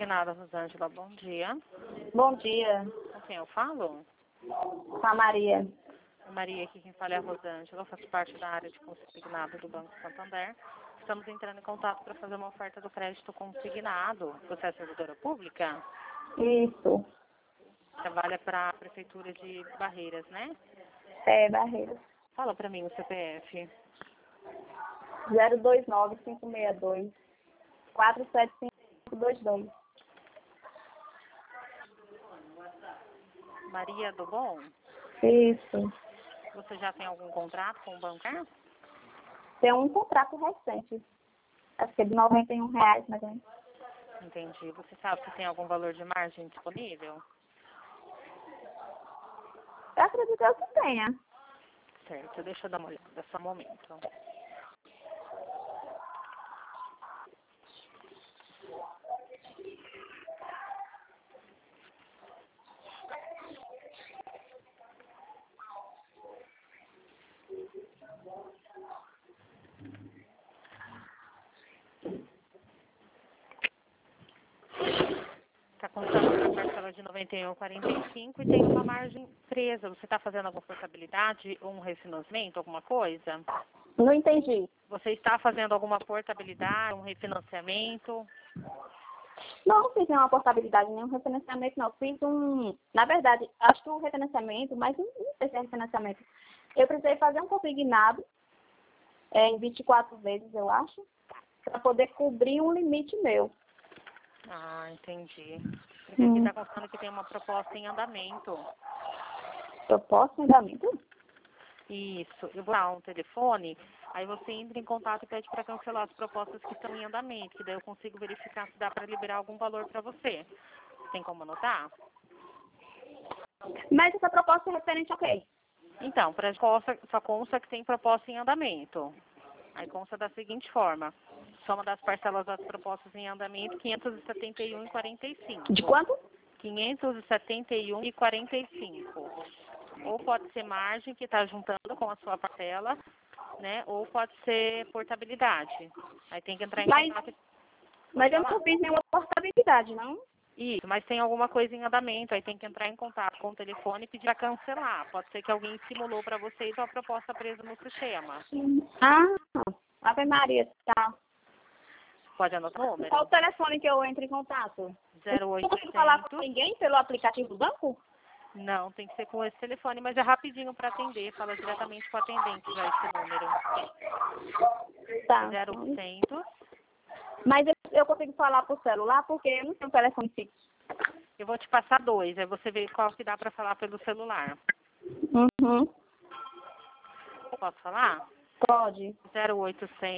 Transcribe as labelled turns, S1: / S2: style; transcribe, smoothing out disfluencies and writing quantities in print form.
S1: Consignada, Rosângela, bom dia.
S2: Bom dia,
S1: Com quem eu falo?
S2: com a Maria.
S1: Maria, aqui quem fala é a Rosângela, eu faço parte da área de consignado do Banco Santander. Estamos entrando em contato para fazer uma oferta do crédito consignado. Você é servidora pública?
S2: Isso,
S1: Trabalha para a Prefeitura de Barreiras, né?
S2: é Barreiras.
S1: Fala para mim o CPF.
S2: 029562 47522.
S1: Maria do Bom,
S2: Isso.
S1: você já tem algum contrato com o banco?
S2: Tem um contrato recente. Acho que é de R$ 91, mais ou menos.
S1: Entendi. Você sabe se tem algum valor de margem disponível?
S2: Eu acredito que tenha.
S1: Certo, deixa eu dar uma olhada, só um momento. Está contando a parcela de 91,45 e tem uma margem presa. Você está fazendo alguma portabilidade ou um refinanciamento, alguma coisa?
S2: Não entendi.
S1: Você está fazendo alguma portabilidade, um refinanciamento?
S2: Não fiz nenhuma portabilidade, nenhum refinanciamento, não. Fiz Na verdade, acho que um refinanciamento, mas não sei se é refinanciamento. Eu precisei fazer um consignado em 24 vezes, eu acho, para poder cobrir um limite meu.
S1: Ah, entendi. Porque aqui está constando que tem uma proposta em andamento.
S2: Proposta em andamento?
S1: Isso. Eu vou dar um telefone, aí você entra em contato e pede para cancelar as propostas que estão em andamento, que daí eu consigo verificar se dá para liberar algum valor para você. Tem como anotar?
S2: Mas essa proposta é referente a quê?
S1: Então, só consta que tem proposta em andamento. Aí consta da seguinte forma: soma das parcelas das propostas em andamento, 571,45.
S2: De quanto?
S1: 571,45. Ou pode ser margem que está juntando com a sua parcela, né? Ou pode ser portabilidade. Aí tem que entrar em contato.
S2: Mas eu não fiz nenhuma portabilidade, não?
S1: Isso, mas tem alguma coisa em andamento, aí tem que entrar em contato com o telefone e pedir para cancelar. Pode ser que alguém simulou para você e sua proposta presa no sistema.
S2: Ave Maria, tá.
S1: Pode anotar o número?
S2: Qual o telefone que eu entro em contato? Eu não consigo falar com
S1: 0800.
S2: ninguém pelo aplicativo do banco?
S1: Não, tem que ser com esse telefone, mas é rapidinho para atender. Fala diretamente com o atendente já esse número.
S2: Tá.
S1: 0800.
S2: Mas eu consigo falar por celular porque eu não tenho telefone fixo.
S1: Eu vou te passar dois, aí você vê qual que dá para falar pelo celular.
S2: Uhum.
S1: Posso falar?
S2: Pode.
S1: 0800